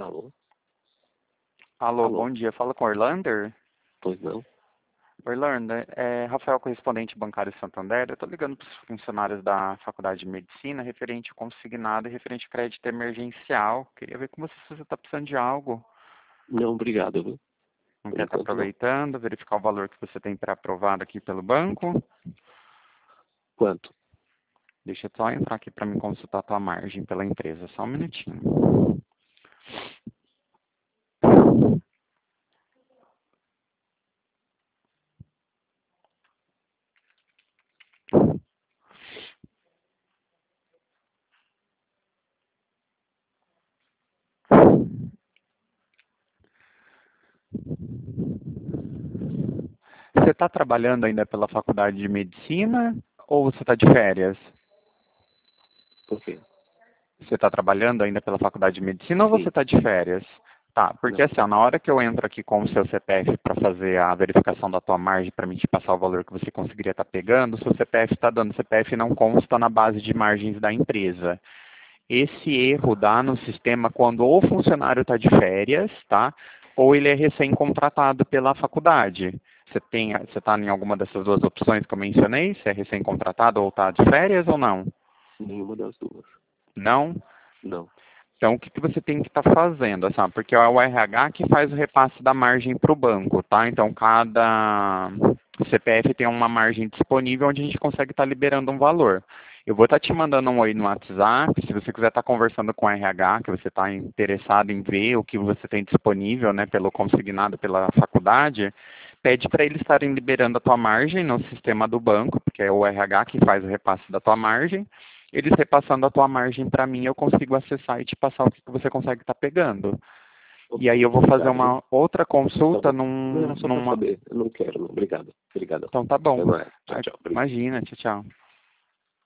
Alô? Alô, Alô? bom dia. Fala com o Orlander. Pois não? Orlander, é Rafael, correspondente bancário Santander. Eu estou ligando para os funcionários da Faculdade de Medicina referente ao consignado e referente ao crédito emergencial. Queria ver com você se você está precisando de algo. Não, obrigado, viu? Não Por quer estar enquanto não. aproveitando, verificar o valor que você tem pré-aprovado aqui pelo banco. Quanto? Deixa eu só entrar aqui para me consultar a tua margem pela empresa. Só um minutinho. Você está trabalhando ainda pela Faculdade de Medicina ou você está de férias? Por quê? Você está trabalhando ainda pela Faculdade de Medicina ou você Sim. está de férias? Tá, porque Não. assim, ó, na hora que eu entro aqui com o seu CPF para fazer a verificação da tua margem para mim te passar o valor que você conseguiria estar pegando, o seu CPF está dando, o CPF não consta na base de margens da empresa. Esse erro dá no sistema quando ou o funcionário está de férias, tá? Ou ele é recém-contratado pela faculdade. Você está em alguma dessas duas opções que eu mencionei? Se é recém-contratado ou está de férias ou não? Nenhuma das duas. Não? Não. Então, o que você tem que estar fazendo? Assim, porque é o RH que faz o repasse da margem para o banco, tá? Então, cada CPF tem uma margem disponível onde a gente consegue estar liberando um valor. Eu vou estar te mandando um oi no WhatsApp, se você quiser estar conversando com o RH, que você está interessado em ver o que você tem disponível, né, pelo consignado pela faculdade, pede para eles estarem liberando a tua margem no sistema do banco, porque é o RH que faz o repasse da tua margem. Eles repassando a tua margem para mim, eu consigo acessar e te passar o que você consegue estar pegando. E aí Ok, eu vou fazer obrigado, viu? uma outra Só consulta vou... Não, era só para numa... saber. Eu não quero, não. Obrigado. Obrigado. Então tá bom. Até mais. Tchau, tchau. Obrigado. Imagina, tchau, tchau.